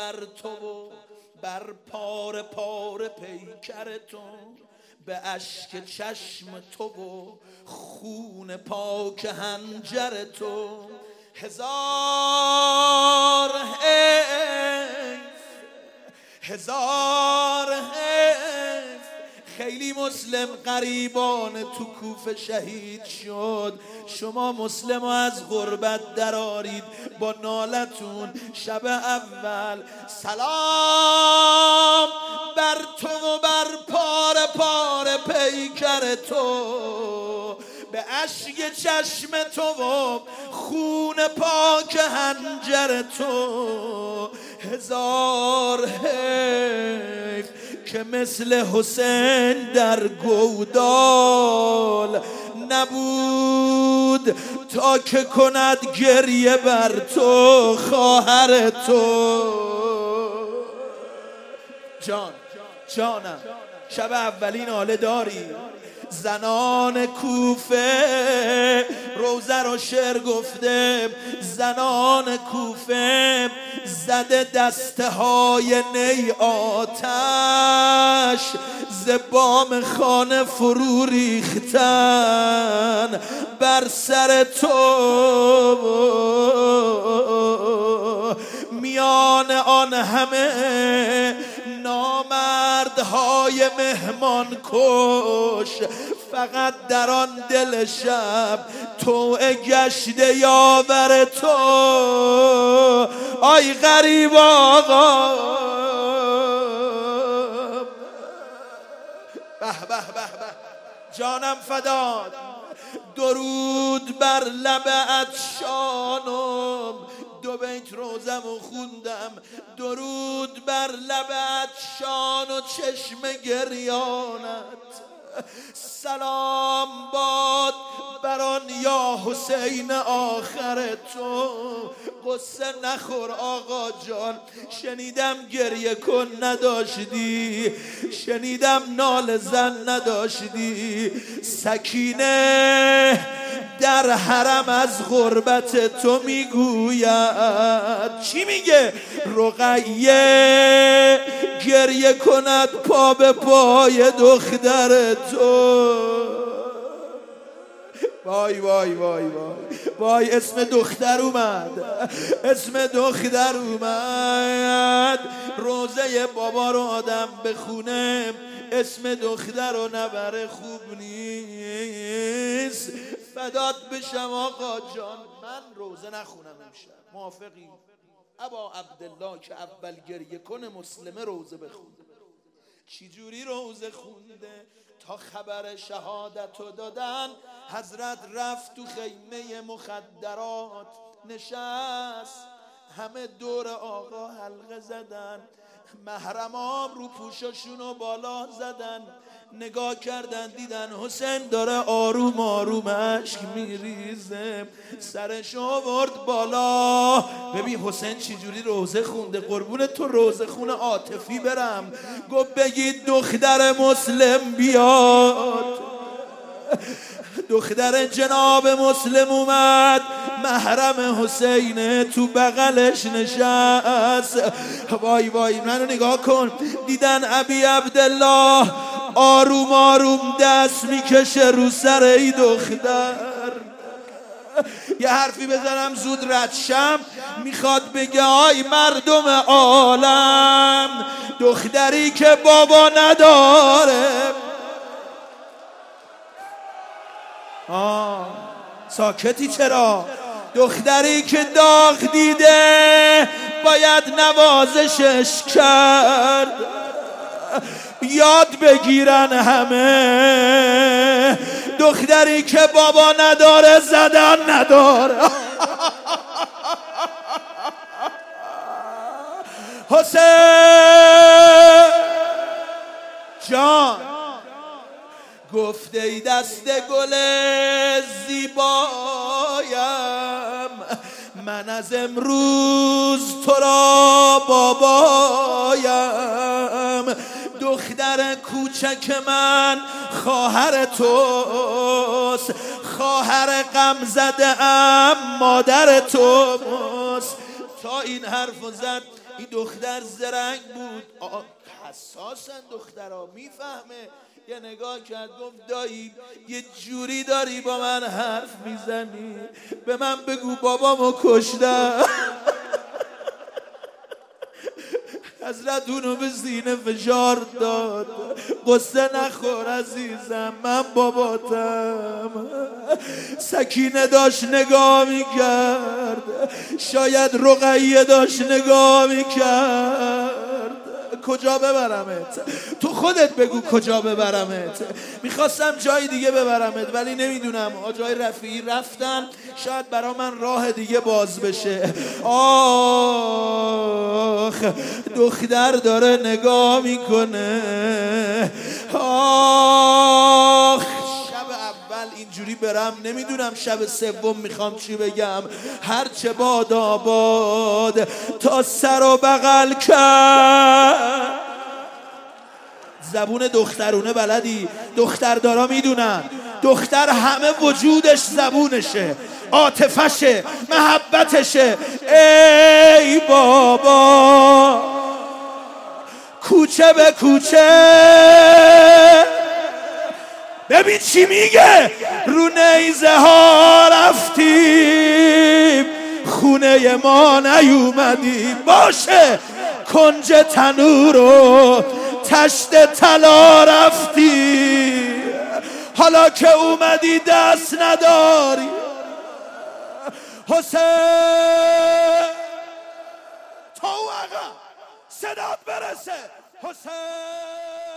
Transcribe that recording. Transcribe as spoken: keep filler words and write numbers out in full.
بر تو و بر پار پار پیکر تو، به اشک چشم تو و خون پاک هنجر تو. هزار حیف هزار حیف خیلی مسلم غریبان تو کوفه شهید شد. شما مسلم از غربت درارید با نالتون. شب اول سلام بر تو و بر پار پار پیکر تو، به اشک چشم تو و خون پاک هنجر تو. هزار حیف که مثل حسین در گودال نبود تا که کند گریه بر تو خواهر تو. جان جانم شب اولین ناله داری. زنان کوفه روزه رو شعر گفته، زنان کوفه زده دسته های نی آتش، ز بام خانه فرو ریختن بر سر تو. میان آن همه نامردهای مهمان کش، فقط در آن دل شب توعه گشته یاور تو. آی غریب آقا به به به به جانم فداد. درود بر لب عطشانم، دو بیت روزم و خوندم. درود بر لب عطشان و چشم گریانت، سلام باد بر آن یا حسین آخر تو. قصه نخور آقا جان، شنیدم گریه کن نداشتی، شنیدم نال زن نداشتی. سکینه در حرم از غربت تو میگوید. چی میگه؟ رقیه گریه کند پا به پای دختر تو. وای وای وای وای وای اسم دختر اومد، اسم دختر اومد. روزه بابا رو آدم بخونه اسم دختر رو نبره خوب نیست. فدات بشم آقا جان، من روزه نخونم امشب. موافقی؟ ابا عبدالله که اول گریه کنه مسلمه روزه بخونه. چی جوری روزه خونده؟ تا خبر شهادت رو دادن حضرت رفت تو خیمه مخدرات نشست، همه دور آقا حلقه زدن، محرمام رو پوشاشونو بالا زدن، نگاه کردن دیدن حسین داره آروم آروم اشک میریزه، سرش آورد بالا. ببین حسین چجوری روزه خونده، قربون تو روزه خونه عاطفی برم. گفت بگید دختر مسلم بیاد. دختر جناب مسلم اومد، محرم حسین تو بغلش نشست. وای وای منو نگاه کن، دیدن ابی عبدالله آروم آروم دست میکشه رو سر ای دختر. یه حرفی بزنم زود ردشم، میخواد بگه آی مردم عالم، دختری که بابا نداره. آه ساکتی چرا؟ دختری که داغ دیده باید نوازشش کرد. یاد بگیرن همه، دختری که بابا نداره زدن نداره. حسین جان گفته ای دست گل زیبایم، من از امروز تو را بابایم. دختر کوچک من خواهر توست، خواهر غم زده ام مادر توست. تا این حرف زد این دختر زرنگ بود، حساسن دخترها، میفهمه. یه نگاه کرد گفت دایی یه جوری داری با من حرف میزنی، به من بگو بابامو کشتم. حضرت اونو به سینه فشار داد، قصه نخور عزیزم من باباتم. سکینه داشت نگاه میکرد، شاید رقیه داشت نگاه میکرد. کجا ببرمت؟ تو خودت بگو کجا ببرمت. میخواستم جای دیگه ببرمت ولی نمیدونم، آجای رفیعی رفتن، شاید برا من راه دیگه باز بشه. آخ دختر داره نگاه میکنه. آخ شب اول اینجوری برم، نمیدونم شب سوم میخوام چی بگم. هرچه باد آباد تا سر و بغل کرد. زبون دخترونه بلدی؟ دختردارا میدونن دختر همه وجودش زبونشه، عاطفشه، محبتشه. ای بابا کوچه به کوچه ببین چی میگه، رو نیزه ها رفتیم خونه ما نیومدیم. باشه کنج تنور و تشت طلا رفتی، حالا که اومدی دست نداری. حسین تا او آقا صدات برسه. حسین